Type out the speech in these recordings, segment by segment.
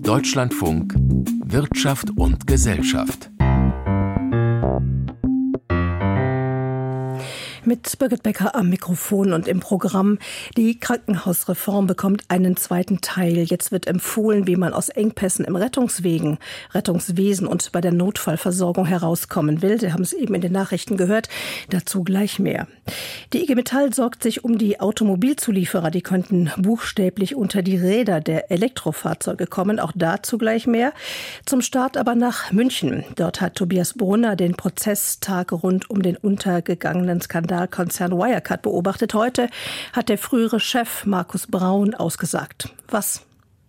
Deutschlandfunk Wirtschaft und Gesellschaft. Mit Birgit Becker am Mikrofon und im Programm. Die Krankenhausreform bekommt einen zweiten Teil. Jetzt wird empfohlen, wie man aus Engpässen im Rettungswesen und bei der Notfallversorgung herauskommen will. Sie haben es eben in den Nachrichten gehört. Dazu gleich mehr. Die IG Metall sorgt sich um die Automobilzulieferer. Die könnten buchstäblich unter die Räder der Elektrofahrzeuge kommen. Auch dazu gleich mehr. Zum Start aber nach München. Dort hat Tobias Brunner den Prozesstag rund um den untergegangenen Skandalkonzern Wirecard beobachtet. Heute hat der frühere Chef Markus Braun ausgesagt. Was?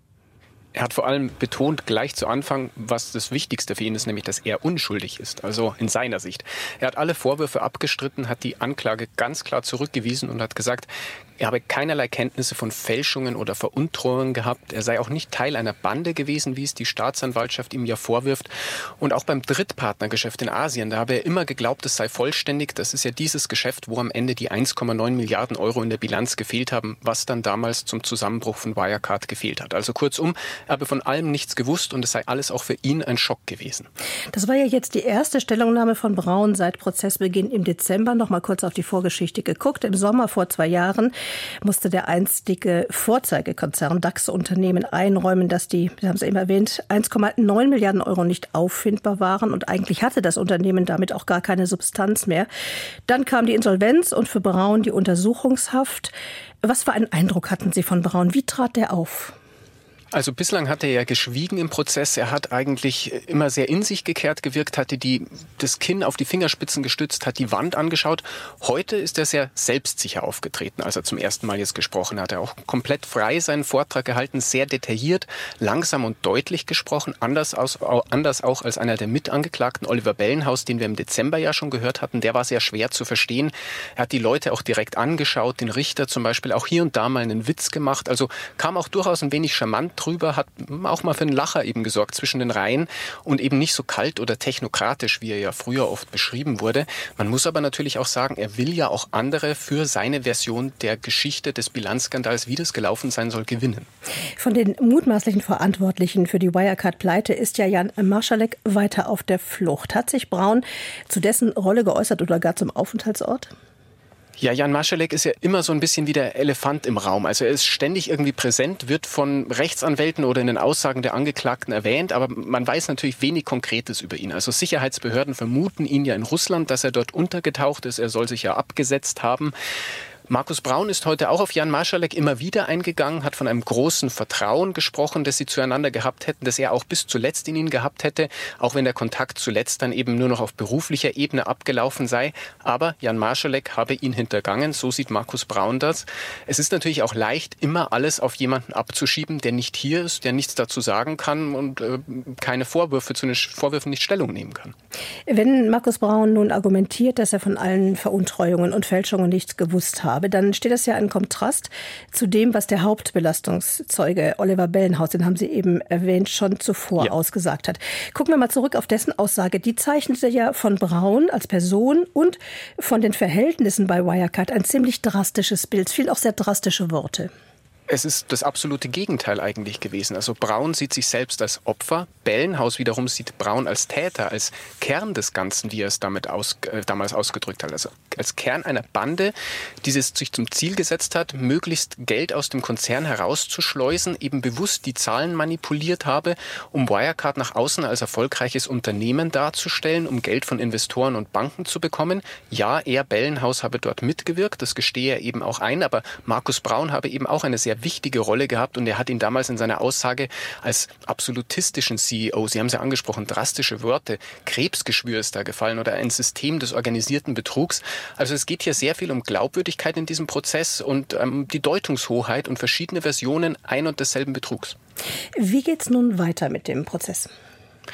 Er hat vor allem betont gleich zu Anfang, was das Wichtigste für ihn ist, nämlich, dass er unschuldig ist, also in seiner Sicht. Er hat alle Vorwürfe abgestritten, hat die Anklage ganz klar zurückgewiesen und hat gesagt, er habe keinerlei Kenntnisse von Fälschungen oder Veruntreuungen gehabt. Er sei auch nicht Teil einer Bande gewesen, wie es die Staatsanwaltschaft ihm ja vorwirft. Und auch beim Drittpartnergeschäft in Asien, da habe er immer geglaubt, es sei vollständig. Das ist ja dieses Geschäft, wo am Ende die 1,9 Milliarden Euro in der Bilanz gefehlt haben, was dann damals zum Zusammenbruch von Wirecard gefehlt hat. Also kurzum, er habe von allem nichts gewusst und es sei alles auch für ihn ein Schock gewesen. Das war ja jetzt die erste Stellungnahme von Braun seit Prozessbeginn im Dezember. Noch mal kurz auf die Vorgeschichte geguckt. Im Sommer vor 2 Jahren musste der einstige Vorzeigekonzern DAX-Unternehmen einräumen, dass die, Sie haben es eben erwähnt, 1,9 Milliarden Euro nicht auffindbar waren. Und eigentlich hatte das Unternehmen damit auch gar keine Substanz mehr. Dann kam die Insolvenz und für Braun die Untersuchungshaft. Was für einen Eindruck hatten Sie von Braun? Wie trat der auf? Also bislang hat er ja geschwiegen im Prozess. Er hat eigentlich immer sehr in sich gekehrt gewirkt, hatte das Kinn auf die Fingerspitzen gestützt, hat die Wand angeschaut. Heute ist er sehr selbstsicher aufgetreten, als er zum ersten Mal jetzt gesprochen hat. Er hat auch komplett frei seinen Vortrag gehalten, sehr detailliert, langsam und deutlich gesprochen. Anders auch als einer der Mitangeklagten, Oliver Bellenhaus, den wir im Dezember ja schon gehört hatten. Der war sehr schwer zu verstehen. Er hat die Leute auch direkt angeschaut, den Richter zum Beispiel, auch hier und da mal einen Witz gemacht. Also kam auch durchaus ein wenig charmant drüber, hat auch mal für einen Lacher eben gesorgt zwischen den Reihen und eben nicht so kalt oder technokratisch, wie er ja früher oft beschrieben wurde. Man muss aber natürlich auch sagen, er will ja auch andere für seine Version der Geschichte des Bilanzskandals, wie das gelaufen sein soll, gewinnen. Von den mutmaßlichen Verantwortlichen für die Wirecard-Pleite ist ja Jan Marschalek weiter auf der Flucht. Hat sich Braun zu dessen Rolle geäußert oder gar zum Aufenthaltsort? Ja, Jan Marschalek ist ja immer so ein bisschen wie der Elefant im Raum. Also er ist ständig irgendwie präsent, wird von Rechtsanwälten oder in den Aussagen der Angeklagten erwähnt, aber man weiß natürlich wenig Konkretes über ihn. Also Sicherheitsbehörden vermuten ihn ja in Russland, dass er dort untergetaucht ist. Er soll sich ja abgesetzt haben. Markus Braun ist heute auch auf Jan Marschalek immer wieder eingegangen, hat von einem großen Vertrauen gesprochen, das sie zueinander gehabt hätten, das er auch bis zuletzt in ihn gehabt hätte, auch wenn der Kontakt zuletzt dann eben nur noch auf beruflicher Ebene abgelaufen sei. Aber Jan Marschalek habe ihn hintergangen, so sieht Markus Braun das. Es ist natürlich auch leicht, immer alles auf jemanden abzuschieben, der nicht hier ist, der nichts dazu sagen kann und keine Vorwürfe zu den Vorwürfen nicht Stellung nehmen kann. Wenn Markus Braun nun argumentiert, dass er von allen Veruntreuungen und Fälschungen nichts gewusst habe, dann steht das ja in Kontrast zu dem, was der Hauptbelastungszeuge Oliver Bellenhaus, den haben Sie eben erwähnt, schon zuvor ausgesagt hat. Gucken wir mal zurück auf dessen Aussage. Die zeichnete ja von Braun als Person und von den Verhältnissen bei Wirecard ein ziemlich drastisches Bild, viel auch sehr drastische Worte. Es ist das absolute Gegenteil eigentlich gewesen. Also Braun sieht sich selbst als Opfer, Bellenhaus wiederum sieht Braun als Täter, als Kern des Ganzen, wie er es damals ausgedrückt hat. Also als Kern einer Bande, die es sich zum Ziel gesetzt hat, möglichst Geld aus dem Konzern herauszuschleusen, eben bewusst die Zahlen manipuliert habe, um Wirecard nach außen als erfolgreiches Unternehmen darzustellen, um Geld von Investoren und Banken zu bekommen. Ja, er, Bellenhaus, habe dort mitgewirkt, das gestehe er eben auch ein, aber Markus Braun habe eben auch eine sehr wichtige Rolle gehabt und er hat ihn damals in seiner Aussage als absolutistischen CEO, Sie haben es ja angesprochen, drastische Worte, Krebsgeschwür ist da gefallen oder ein System des organisierten Betrugs. Also es geht hier sehr viel um Glaubwürdigkeit in diesem Prozess und die Deutungshoheit und verschiedene Versionen ein und desselben Betrugs. Wie geht's nun weiter mit dem Prozess?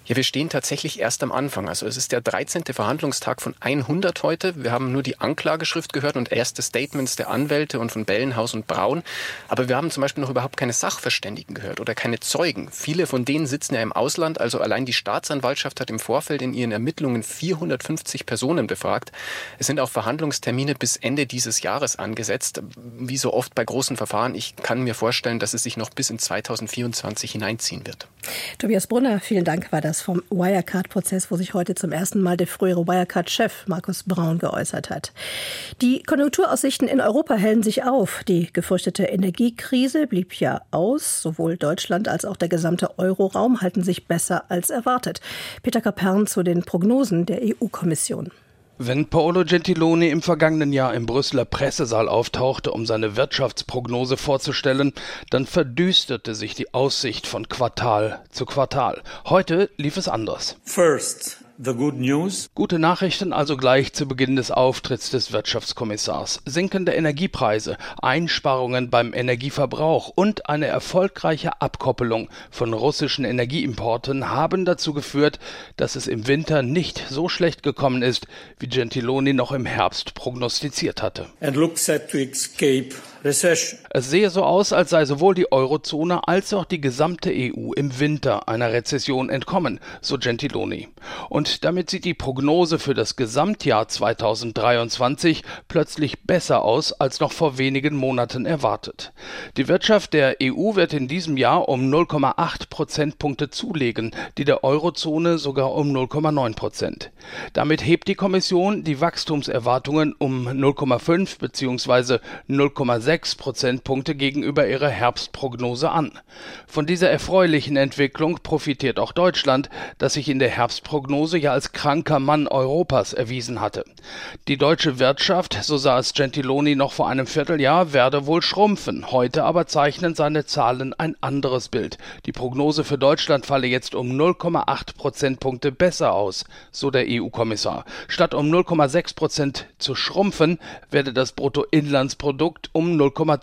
Ja, wir stehen tatsächlich erst am Anfang. Also es ist der 13. Verhandlungstag von 100 heute. Wir haben nur die Anklageschrift gehört und erste Statements der Anwälte und von Bellenhaus und Braun. Aber wir haben zum Beispiel noch überhaupt keine Sachverständigen gehört oder keine Zeugen. Viele von denen sitzen ja im Ausland. Also allein die Staatsanwaltschaft hat im Vorfeld in ihren Ermittlungen 450 Personen befragt. Es sind auch Verhandlungstermine bis Ende dieses Jahres angesetzt. Wie so oft bei großen Verfahren, ich kann mir vorstellen, dass es sich noch bis in 2024 hineinziehen wird. Tobias Brunner, vielen Dank, war das vom Wirecard-Prozess, wo sich heute zum ersten Mal der frühere Wirecard-Chef Markus Braun geäußert hat. Die Konjunkturaussichten in Europa hellen sich auf. Die gefürchtete Energiekrise blieb ja aus. Sowohl Deutschland als auch der gesamte Euroraum halten sich besser als erwartet. Peter Kapern zu den Prognosen der EU-Kommission. Wenn Paolo Gentiloni im vergangenen Jahr im Brüsseler Pressesaal auftauchte, um seine Wirtschaftsprognose vorzustellen, dann verdüsterte sich die Aussicht von Quartal zu Quartal. Heute lief es anders. First, the good news. Gute Nachrichten also gleich zu Beginn des Auftritts des Wirtschaftskommissars. Sinkende Energiepreise, Einsparungen beim Energieverbrauch und eine erfolgreiche Abkoppelung von russischen Energieimporten haben dazu geführt, dass es im Winter nicht so schlecht gekommen ist, wie Gentiloni noch im Herbst prognostiziert hatte. And looks set to escape recession. Es sehe so aus, als sei sowohl die Eurozone als auch die gesamte EU im Winter einer Rezession entkommen, so Gentiloni. Und damit sieht die Prognose für das Gesamtjahr 2023 plötzlich besser aus als noch vor wenigen Monaten erwartet. Die Wirtschaft der EU wird in diesem Jahr um 0,8 Prozentpunkte zulegen, die der Eurozone sogar um 0,9%. Damit hebt die Kommission die Wachstumserwartungen um 0,5 bzw. 0,6 Prozentpunkte gegenüber ihrer Herbstprognose an. Von dieser erfreulichen Entwicklung profitiert auch Deutschland, das sich in der Herbstprognose ja als kranker Mann Europas erwiesen hatte. Die deutsche Wirtschaft, so sah es Gentiloni noch vor einem Vierteljahr, werde wohl schrumpfen. Heute aber zeichnen seine Zahlen ein anderes Bild. Die Prognose für Deutschland falle jetzt um 0,8 Prozentpunkte besser aus, so der EU-Kommissar. Statt um 0,6% zu schrumpfen, werde das Bruttoinlandsprodukt um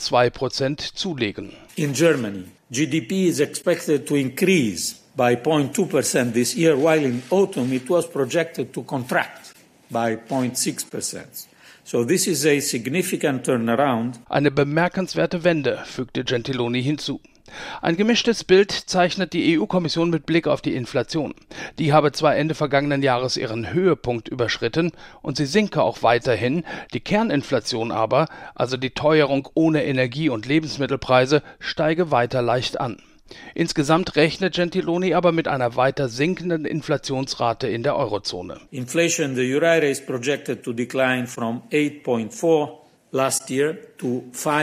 0,2% zulegen. In Germany, GDP is expected to increase by 0.2% this year, while in autumn it was projected to contract by 0.6%. So this is a significant turnaround. Eine bemerkenswerte Wende, fügte Gentiloni hinzu. Ein gemischtes Bild zeichnet die EU-Kommission mit Blick auf die Inflation. Die habe zwar Ende vergangenen Jahres ihren Höhepunkt überschritten und sie sinke auch weiterhin, die Kerninflation aber, also die Teuerung ohne Energie- und Lebensmittelpreise, steige weiter leicht an. Insgesamt rechnet Gentiloni aber mit einer weiter sinkenden Inflationsrate in der Eurozone. Inflation in the euro area is projected to decline from 8.4 last year to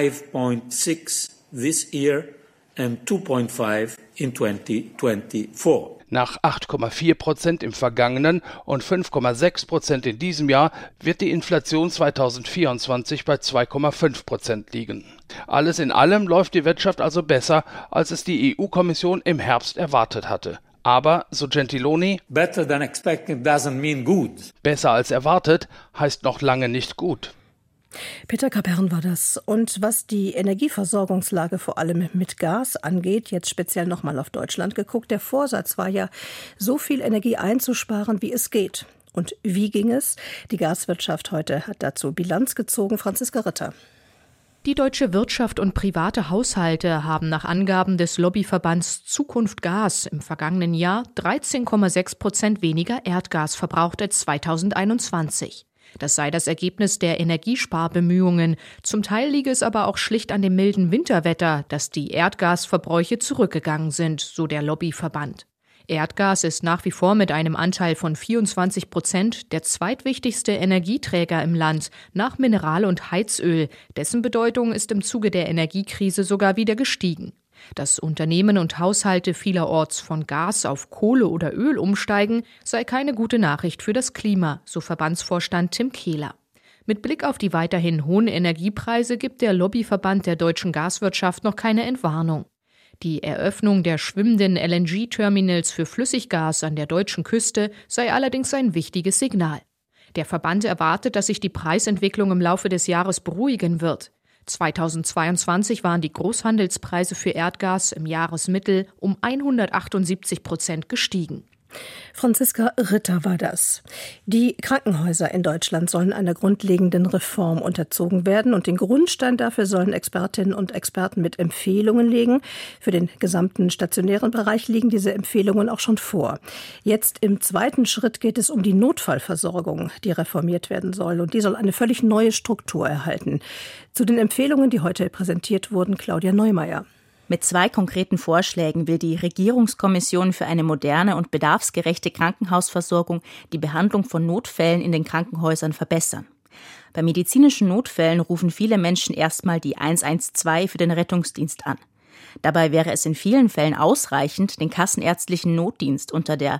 5.6 this year and 2.5 in 2024. Nach 8,4% im vergangenen und 5,6% in diesem Jahr wird die Inflation 2024 bei 2,5% liegen. Alles in allem läuft die Wirtschaft also besser, als es die EU-Kommission im Herbst erwartet hatte. Aber, so Gentiloni, Better than expected doesn't mean good. Besser als erwartet heißt noch lange nicht gut. Peter Kapern war das. Und was die Energieversorgungslage vor allem mit Gas angeht, jetzt speziell nochmal auf Deutschland geguckt, der Vorsatz war ja, so viel Energie einzusparen, wie es geht. Und wie ging es? Die Gaswirtschaft heute hat dazu Bilanz gezogen. Franziska Ritter. Die deutsche Wirtschaft und private Haushalte haben nach Angaben des Lobbyverbands Zukunft Gas im vergangenen Jahr 13,6% weniger Erdgas verbraucht als 2021. Das sei das Ergebnis der Energiesparbemühungen. Zum Teil liege es aber auch schlicht an dem milden Winterwetter, dass die Erdgasverbräuche zurückgegangen sind, so der Lobbyverband. Erdgas ist nach wie vor mit einem Anteil von 24% der zweitwichtigste Energieträger im Land, nach Mineral- und Heizöl. Dessen Bedeutung ist im Zuge der Energiekrise sogar wieder gestiegen. Dass Unternehmen und Haushalte vielerorts von Gas auf Kohle oder Öl umsteigen, sei keine gute Nachricht für das Klima, so Verbandsvorstand Tim Kehler. Mit Blick auf die weiterhin hohen Energiepreise gibt der Lobbyverband der deutschen Gaswirtschaft noch keine Entwarnung. Die Eröffnung der schwimmenden LNG-Terminals für Flüssiggas an der deutschen Küste sei allerdings ein wichtiges Signal. Der Verband erwartet, dass sich die Preisentwicklung im Laufe des Jahres beruhigen wird. 2022 waren die Großhandelspreise für Erdgas im Jahresmittel um 178% gestiegen. Franziska Ritter war das. Die Krankenhäuser in Deutschland sollen einer grundlegenden Reform unterzogen werden und den Grundstein dafür sollen Expertinnen und Experten mit Empfehlungen legen. Für den gesamten stationären Bereich liegen diese Empfehlungen auch schon vor. Jetzt im zweiten Schritt geht es um die Notfallversorgung, die reformiert werden soll und die soll eine völlig neue Struktur erhalten. Zu den Empfehlungen, die heute präsentiert wurden, Claudia Neumeier. Mit 2 konkreten Vorschlägen will die Regierungskommission für eine moderne und bedarfsgerechte Krankenhausversorgung die Behandlung von Notfällen in den Krankenhäusern verbessern. Bei medizinischen Notfällen rufen viele Menschen erstmal die 112 für den Rettungsdienst an. Dabei wäre es in vielen Fällen ausreichend, den kassenärztlichen Notdienst unter der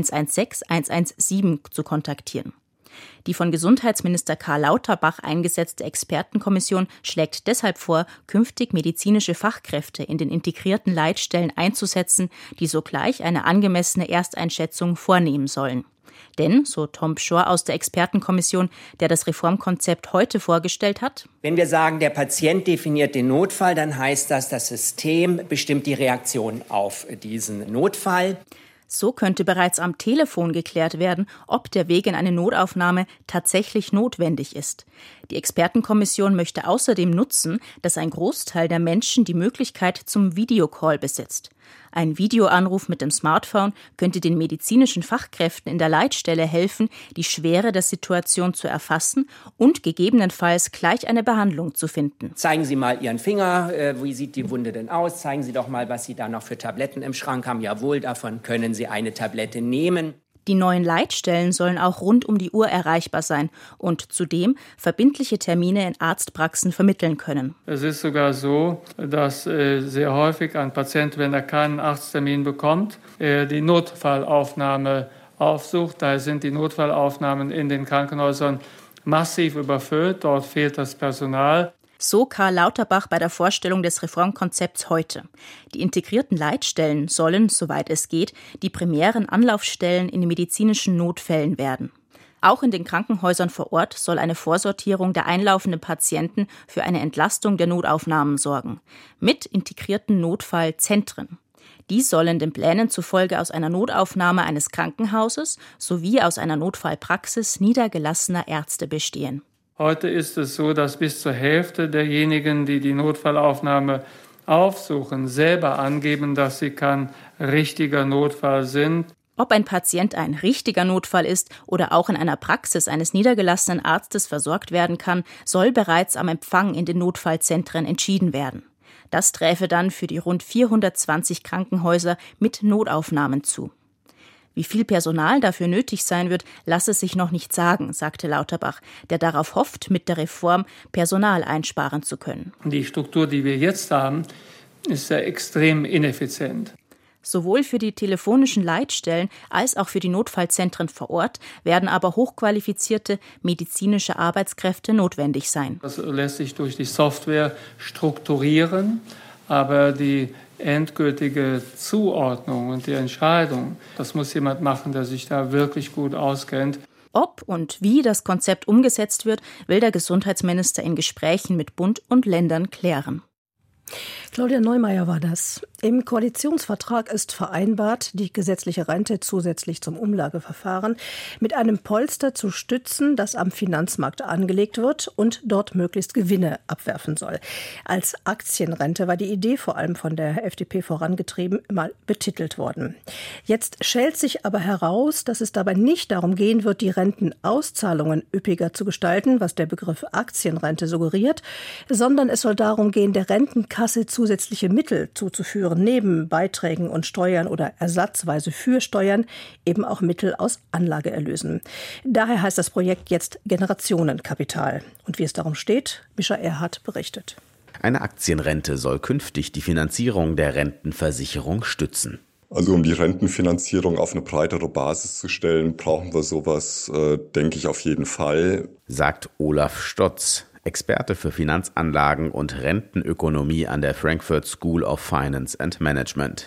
116 117 zu kontaktieren. Die von Gesundheitsminister Karl Lauterbach eingesetzte Expertenkommission schlägt deshalb vor, künftig medizinische Fachkräfte in den integrierten Leitstellen einzusetzen, die sogleich eine angemessene Ersteinschätzung vornehmen sollen. Denn, so Tom Pschorr aus der Expertenkommission, der das Reformkonzept heute vorgestellt hat: Wenn wir sagen, der Patient definiert den Notfall, dann heißt das System bestimmt die Reaktion auf diesen Notfall. So könnte bereits am Telefon geklärt werden, ob der Weg in eine Notaufnahme tatsächlich notwendig ist. Die Expertenkommission möchte außerdem nutzen, dass ein Großteil der Menschen die Möglichkeit zum Videocall besitzt. Ein Videoanruf mit dem Smartphone könnte den medizinischen Fachkräften in der Leitstelle helfen, die Schwere der Situation zu erfassen und gegebenenfalls gleich eine Behandlung zu finden. Zeigen Sie mal Ihren Finger, wie sieht die Wunde denn aus? Zeigen Sie doch mal, was Sie da noch für Tabletten im Schrank haben. Jawohl, davon können Sie eine Tablette nehmen. Die neuen Leitstellen sollen auch rund um die Uhr erreichbar sein und zudem verbindliche Termine in Arztpraxen vermitteln können. Es ist sogar so, dass sehr häufig ein Patient, wenn er keinen Arzttermin bekommt, die Notfallaufnahme aufsucht. Daher sind die Notfallaufnahmen in den Krankenhäusern massiv überfüllt. Dort fehlt das Personal. So Karl Lauterbach bei der Vorstellung des Reformkonzepts heute. Die integrierten Leitstellen sollen, soweit es geht, die primären Anlaufstellen in medizinischen Notfällen werden. Auch in den Krankenhäusern vor Ort soll eine Vorsortierung der einlaufenden Patienten für eine Entlastung der Notaufnahmen sorgen. Mit integrierten Notfallzentren. Die sollen den Plänen zufolge aus einer Notaufnahme eines Krankenhauses sowie aus einer Notfallpraxis niedergelassener Ärzte bestehen. Heute ist es so, dass bis zur Hälfte derjenigen, die die Notfallaufnahme aufsuchen, selber angeben, dass sie kein richtiger Notfall sind. Ob ein Patient ein richtiger Notfall ist oder auch in einer Praxis eines niedergelassenen Arztes versorgt werden kann, soll bereits am Empfang in den Notfallzentren entschieden werden. Das träfe dann für die rund 420 Krankenhäuser mit Notaufnahmen zu. Wie viel Personal dafür nötig sein wird, lasse sich noch nicht sagen, sagte Lauterbach, der darauf hofft, mit der Reform Personal einsparen zu können. Die Struktur, die wir jetzt haben, ist ja extrem ineffizient. Sowohl für die telefonischen Leitstellen als auch für die Notfallzentren vor Ort werden aber hochqualifizierte medizinische Arbeitskräfte notwendig sein. Das lässt sich durch die Software strukturieren, aber die endgültige Zuordnung und die Entscheidung, das muss jemand machen, der sich da wirklich gut auskennt. Ob und wie das Konzept umgesetzt wird, will der Gesundheitsminister in Gesprächen mit Bund und Ländern klären. Claudia Neumeier war das. Im Koalitionsvertrag ist vereinbart, die gesetzliche Rente zusätzlich zum Umlageverfahren mit einem Polster zu stützen, das am Finanzmarkt angelegt wird und dort möglichst Gewinne abwerfen soll. Als Aktienrente war die Idee vor allem von der FDP vorangetrieben, mal betitelt worden. Jetzt schält sich aber heraus, dass es dabei nicht darum gehen wird, die Rentenauszahlungen üppiger zu gestalten, was der Begriff Aktienrente suggeriert, sondern es soll darum gehen, der Rentenkasse zusätzliche Mittel zuzuführen, neben Beiträgen und Steuern oder ersatzweise für Steuern eben auch Mittel aus Anlageerlösen. Daher heißt das Projekt jetzt Generationenkapital. Und wie es darum steht, Mischa Erhardt berichtet. Eine Aktienrente soll künftig die Finanzierung der Rentenversicherung stützen. Also um die Rentenfinanzierung auf eine breitere Basis zu stellen, brauchen wir sowas, denke ich, auf jeden Fall. Sagt Olaf Stotz, Experte für Finanzanlagen und Rentenökonomie an der Frankfurt School of Finance and Management.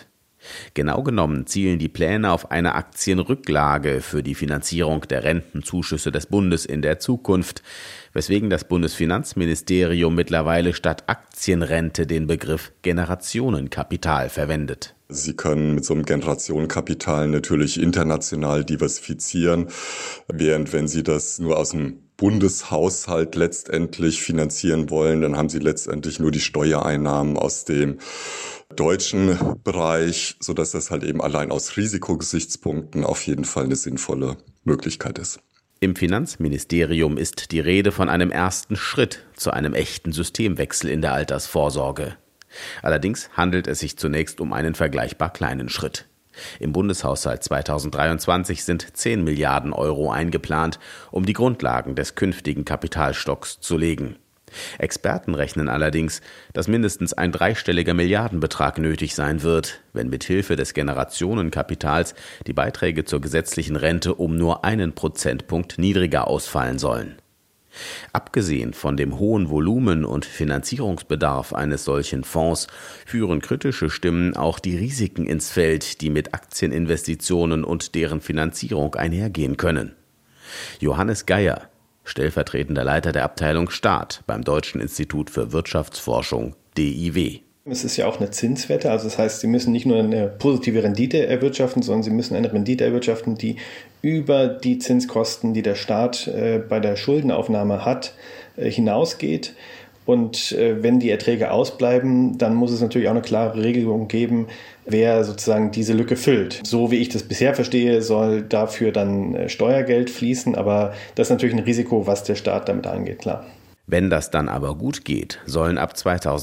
Genau genommen zielen die Pläne auf eine Aktienrücklage für die Finanzierung der Rentenzuschüsse des Bundes in der Zukunft, weswegen das Bundesfinanzministerium mittlerweile statt Aktienrente den Begriff Generationenkapital verwendet. Sie können mit so einem Generationenkapital natürlich international diversifizieren, während wenn Sie das nur aus dem Bundeshaushalt letztendlich finanzieren wollen, dann haben Sie letztendlich nur die Steuereinnahmen aus dem deutschen Bereich, sodass das halt eben allein aus Risikogesichtspunkten auf jeden Fall eine sinnvolle Möglichkeit ist. Im Finanzministerium ist die Rede von einem ersten Schritt zu einem echten Systemwechsel in der Altersvorsorge. Allerdings handelt es sich zunächst um einen vergleichbar kleinen Schritt. Im Bundeshaushalt 2023 sind 10 Milliarden Euro eingeplant, um die Grundlagen des künftigen Kapitalstocks zu legen. Experten rechnen allerdings, dass mindestens ein dreistelliger Milliardenbetrag nötig sein wird, wenn mithilfe des Generationenkapitals die Beiträge zur gesetzlichen Rente um nur 1 Prozentpunkt niedriger ausfallen sollen. Abgesehen von dem hohen Volumen und Finanzierungsbedarf eines solchen Fonds führen kritische Stimmen auch die Risiken ins Feld, die mit Aktieninvestitionen und deren Finanzierung einhergehen können. Johannes Geier, stellvertretender Leiter der Abteilung Staat beim Deutschen Institut für Wirtschaftsforschung, DIW. Es ist ja auch eine Zinswette, also das heißt, Sie müssen nicht nur eine positive Rendite erwirtschaften, sondern Sie müssen eine Rendite erwirtschaften, die über die Zinskosten, die der Staat bei der Schuldenaufnahme hat, hinausgeht. Und wenn die Erträge ausbleiben, dann muss es natürlich auch eine klare Regelung geben, wer sozusagen diese Lücke füllt. So wie ich das bisher verstehe, soll dafür dann Steuergeld fließen, aber das ist natürlich ein Risiko, was der Staat damit eingeht, klar. Wenn das dann aber gut geht, sollen ab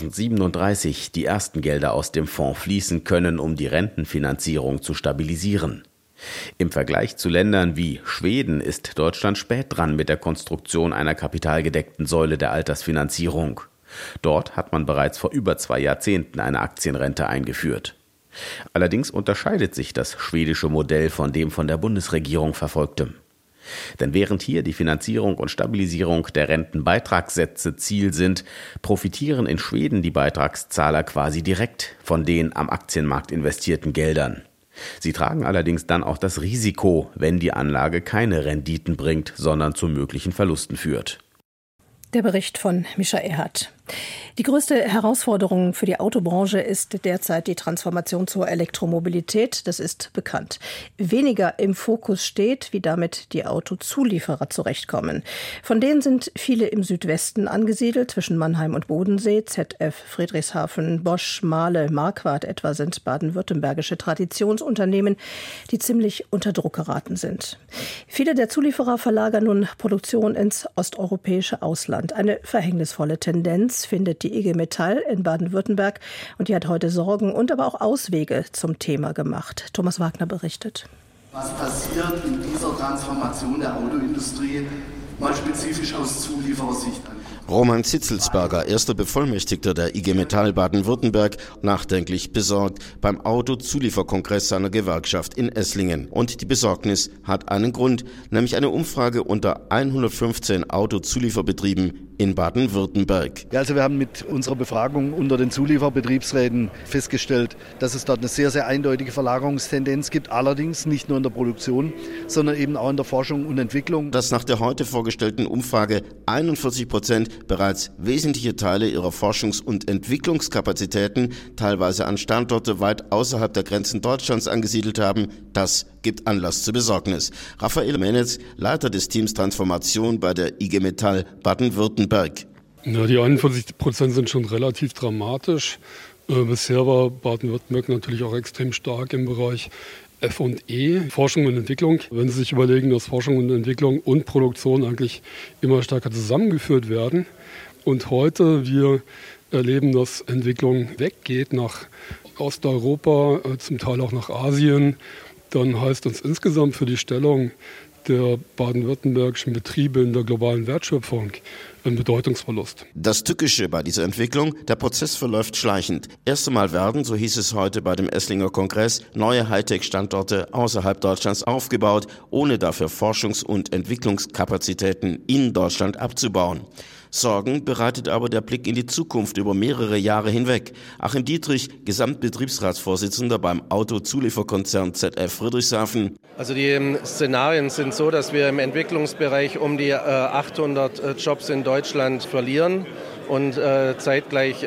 2037 die ersten Gelder aus dem Fonds fließen können, um die Rentenfinanzierung zu stabilisieren. Im Vergleich zu Ländern wie Schweden ist Deutschland spät dran mit der Konstruktion einer kapitalgedeckten Säule der Altersfinanzierung. Dort hat man bereits vor über 2 Jahrzehnten eine Aktienrente eingeführt. Allerdings unterscheidet sich das schwedische Modell von dem von der Bundesregierung verfolgtem. Denn während hier die Finanzierung und Stabilisierung der Rentenbeitragssätze Ziel sind, profitieren in Schweden die Beitragszahler quasi direkt von den am Aktienmarkt investierten Geldern. Sie tragen allerdings dann auch das Risiko, wenn die Anlage keine Renditen bringt, sondern zu möglichen Verlusten führt. Der Bericht von Mischa Erhardt. Die größte Herausforderung für die Autobranche ist derzeit die Transformation zur Elektromobilität. Das ist bekannt. Weniger im Fokus steht, wie damit die Autozulieferer zurechtkommen. Von denen sind viele im Südwesten angesiedelt, zwischen Mannheim und Bodensee. ZF, Friedrichshafen, Bosch, Mahle, Marquardt etwa sind baden-württembergische Traditionsunternehmen, die ziemlich unter Druck geraten sind. Viele der Zulieferer verlagern nun Produktion ins osteuropäische Ausland. Eine verhängnisvolle Tendenz findet die IG Metall in Baden-Württemberg und die hat heute Sorgen und aber auch Auswege zum Thema gemacht. Thomas Wagner berichtet. Was passiert in dieser Transformation der Autoindustrie, mal spezifisch aus Zulieferersicht an? Roman Zitzelsberger, erster Bevollmächtigter der IG Metall Baden-Württemberg, nachdenklich besorgt beim Autozulieferkongress seiner Gewerkschaft in Esslingen. Und die Besorgnis hat einen Grund, nämlich eine Umfrage unter 115 Autozulieferbetrieben in Baden-Württemberg. Ja, also wir haben mit unserer Befragung unter den Zulieferbetriebsräten festgestellt, dass es dort eine sehr, sehr eindeutige Verlagerungstendenz gibt, allerdings nicht nur in der Produktion, sondern eben auch in der Forschung und Entwicklung. Dass nach der heute vorgestellten Umfrage 41% bereits wesentliche Teile ihrer Forschungs- und Entwicklungskapazitäten teilweise an Standorte weit außerhalb der Grenzen Deutschlands angesiedelt haben, das gibt Anlass zur Besorgnis. Raphael Menetz, Leiter des Teams Transformation bei der IG Metall Baden-Württemberg. Ja, die 41% sind schon relativ dramatisch. Bisher war Baden-Württemberg natürlich auch extrem stark im Bereich F&E, Forschung und Entwicklung. Wenn Sie sich überlegen, dass Forschung und Entwicklung und Produktion eigentlich immer stärker zusammengeführt werden und heute wir erleben, dass Entwicklung weggeht nach Osteuropa, zum Teil auch nach Asien, dann heißt uns insgesamt für die Stellung der baden-württembergischen Betriebe in der globalen Wertschöpfung ein Bedeutungsverlust. Das Tückische bei dieser Entwicklung, der Prozess verläuft schleichend. Erst einmal werden, so hieß es heute bei dem Esslinger Kongress, neue Hightech-Standorte außerhalb Deutschlands aufgebaut, ohne dafür Forschungs- und Entwicklungskapazitäten in Deutschland abzubauen. Sorgen bereitet aber der Blick in die Zukunft über mehrere Jahre hinweg. Achim Dietrich, Gesamtbetriebsratsvorsitzender beim Autozulieferkonzern ZF Friedrichshafen. Also die Szenarien sind so, dass wir im Entwicklungsbereich um die 800 Jobs in Deutschland verlieren und zeitgleich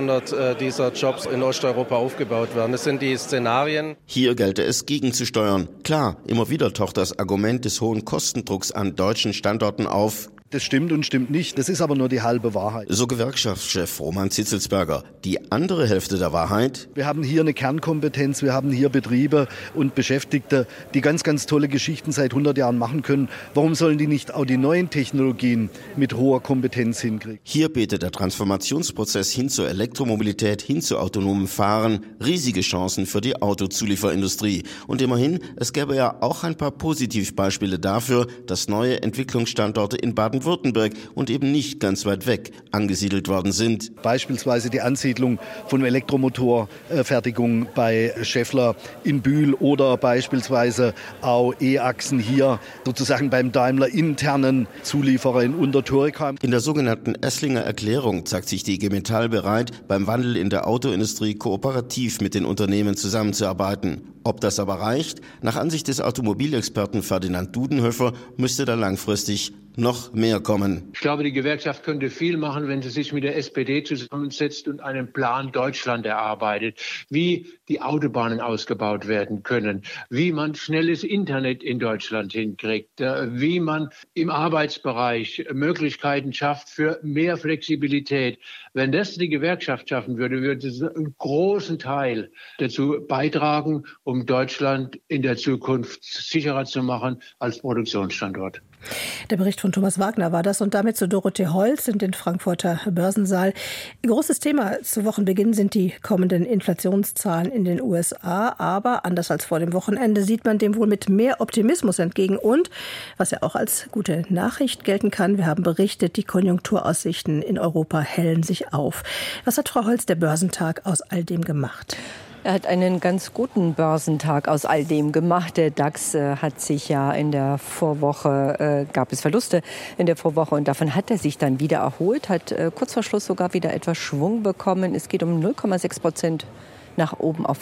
600 dieser Jobs in Osteuropa aufgebaut werden. Das sind die Szenarien. Hier gelte es gegenzusteuern. Klar, immer wieder taucht das Argument des hohen Kostendrucks an deutschen Standorten auf. Das stimmt und stimmt nicht. Das ist aber nur die halbe Wahrheit. So Gewerkschaftschef Roman Zitzelsberger. Die andere Hälfte der Wahrheit? Wir haben hier eine Kernkompetenz, wir haben hier Betriebe und Beschäftigte, die ganz, ganz tolle Geschichten seit 100 Jahren machen können. Warum sollen die nicht auch die neuen Technologien mit hoher Kompetenz hinkriegen? Hier bietet der Transformationsprozess hin zur Elektromobilität, hin zu autonomem Fahren riesige Chancen für die Autozulieferindustrie. Und immerhin, es gäbe ja auch ein paar Positivbeispiele dafür, dass neue Entwicklungsstandorte in Baden-Württemberg und eben nicht ganz weit weg angesiedelt worden sind. Beispielsweise die Ansiedlung von Elektromotorfertigung bei Schaeffler in Bühl oder beispielsweise auch E-Achsen hier sozusagen beim Daimler internen Zulieferer in Untertürkheim. In der sogenannten Esslinger Erklärung zeigt sich die IG Metall bereit, beim Wandel in der Autoindustrie kooperativ mit den Unternehmen zusammenzuarbeiten. Ob das aber reicht? Nach Ansicht des Automobilexperten Ferdinand Dudenhöfer müsste da langfristig noch mehr kommen. Ich glaube, die Gewerkschaft könnte viel machen, wenn sie sich mit der SPD zusammensetzt und einen Plan Deutschland erarbeitet, wie die Autobahnen ausgebaut werden können, wie man schnelles Internet in Deutschland hinkriegt, wie man im Arbeitsbereich Möglichkeiten schafft für mehr Flexibilität. Wenn das die Gewerkschaft schaffen würde, würde es einen großen Teil dazu beitragen, um Deutschland in der Zukunft sicherer zu machen als Produktionsstandort. Der Bericht von Thomas Wagner war das und damit zu Dorothee Holz in den Frankfurter Börsensaal. Großes Thema zu Wochenbeginn sind die kommenden Inflationszahlen in den USA. Aber anders als vor dem Wochenende sieht man dem wohl mit mehr Optimismus entgegen. Und, was ja auch als gute Nachricht gelten kann, wir haben berichtet, die Konjunkturaussichten in Europa hellen sich auf. Was hat Frau Holz, der Börsentag, aus all dem gemacht? Er hat einen ganz guten Börsentag aus all dem gemacht. Der DAX hat sich ja in der Vorwoche, gab es Verluste in der Vorwoche und davon hat er sich dann wieder erholt, hat kurz vor Schluss sogar wieder etwas Schwung bekommen. Es geht um 0,6% nach oben auf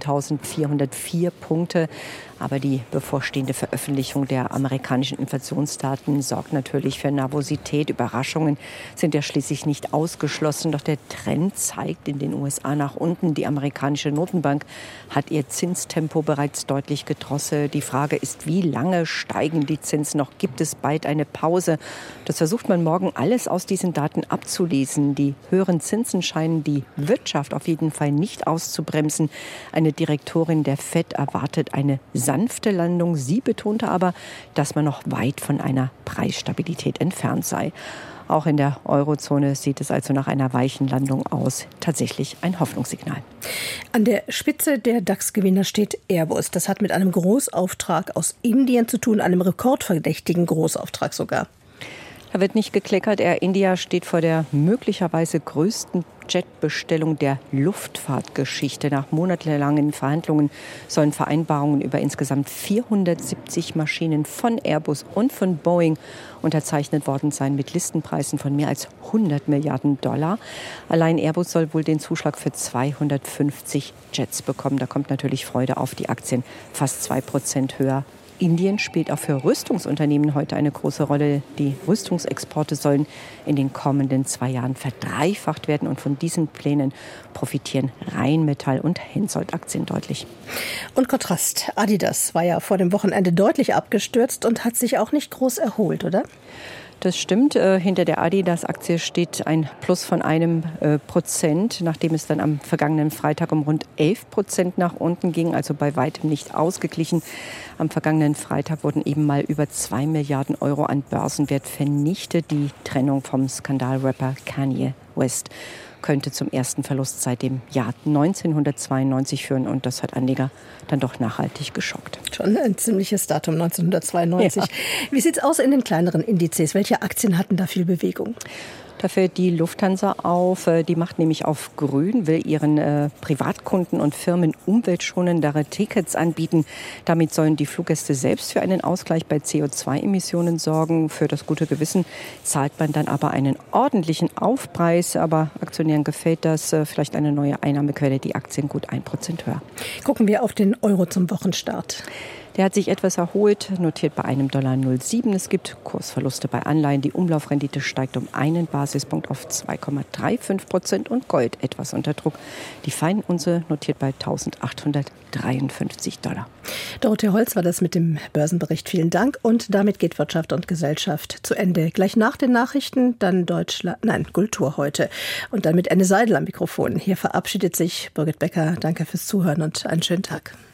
15.404 Punkte. Aber die bevorstehende Veröffentlichung der amerikanischen Inflationsdaten sorgt natürlich für Nervosität. Überraschungen sind ja schließlich nicht ausgeschlossen. Doch der Trend zeigt in den USA nach unten. Die amerikanische Notenbank hat ihr Zinstempo bereits deutlich gedrosselt. Die Frage ist, wie lange steigen die Zinsen noch? Gibt es bald eine Pause? Das versucht man morgen alles aus diesen Daten abzulesen. Die höheren Zinsen scheinen die Wirtschaft auf jeden Fall nicht auszubremsen. Eine Direktorin der FED erwartet eine sanfte Landung. Sie betonte aber, dass man noch weit von einer Preisstabilität entfernt sei. Auch in der Eurozone sieht es also nach einer weichen Landung aus. Tatsächlich ein Hoffnungssignal. An der Spitze der DAX-Gewinner steht Airbus. Das hat mit einem Großauftrag aus Indien zu tun, einem rekordverdächtigen Großauftrag sogar. Da wird nicht gekleckert. Air India steht vor der möglicherweise größten Jetbestellung der Luftfahrtgeschichte. Nach monatelangen Verhandlungen sollen Vereinbarungen über insgesamt 470 Maschinen von Airbus und von Boeing unterzeichnet worden sein, mit Listenpreisen von mehr als 100 Milliarden $. Allein Airbus soll wohl den Zuschlag für 250 Jets bekommen. Da kommt natürlich Freude auf. Die Aktien fast 2% höher. Indien spielt auch für Rüstungsunternehmen heute eine große Rolle. Die Rüstungsexporte sollen in den kommenden 2 Jahren verdreifacht werden. Und von diesen Plänen profitieren Rheinmetall und Hensoldt-Aktien deutlich. Und Kontrast. Adidas war ja vor dem Wochenende deutlich abgestürzt und hat sich auch nicht groß erholt, oder? Das stimmt. Hinter der Adidas-Aktie steht ein Plus von 1%, nachdem es dann am vergangenen Freitag um rund 11% nach unten ging, also bei weitem nicht ausgeglichen. Am vergangenen Freitag wurden eben mal über 2 Milliarden € an Börsenwert vernichtet. Die Trennung vom Skandalrapper Kanye West könnte zum ersten Verlust seit dem Jahr 1992 führen. Und das hat Anleger dann doch nachhaltig geschockt. Schon ein ziemliches Datum, 1992. Ja. Wie sieht es aus in den kleineren Indizes? Welche Aktien hatten da viel Bewegung? Da fällt die Lufthansa auf. Die macht nämlich auf grün, will ihren Privatkunden und Firmen umweltschonendere Tickets anbieten. Damit sollen die Fluggäste selbst für einen Ausgleich bei CO2-Emissionen sorgen. Für das gute Gewissen zahlt man dann aber einen ordentlichen Aufpreis. Aber Aktionären gefällt das. Vielleicht eine neue Einnahmequelle, die Aktien gut 1% höher. Gucken wir auf den Euro zum Wochenstart. Der hat sich etwas erholt, notiert bei einem $0,07. Es gibt Kursverluste bei Anleihen. Die Umlaufrendite steigt um 1 Basispunkt auf 2,35% und Gold etwas unter Druck. Die Feinunze notiert bei $1.853. Dorothee Holz war das mit dem Börsenbericht. Vielen Dank. Und damit geht Wirtschaft und Gesellschaft zu Ende. Gleich nach den Nachrichten dann Kultur heute. Und dann mit Anne Seidel am Mikrofon. Hier verabschiedet sich Birgit Becker. Danke fürs Zuhören und einen schönen Tag.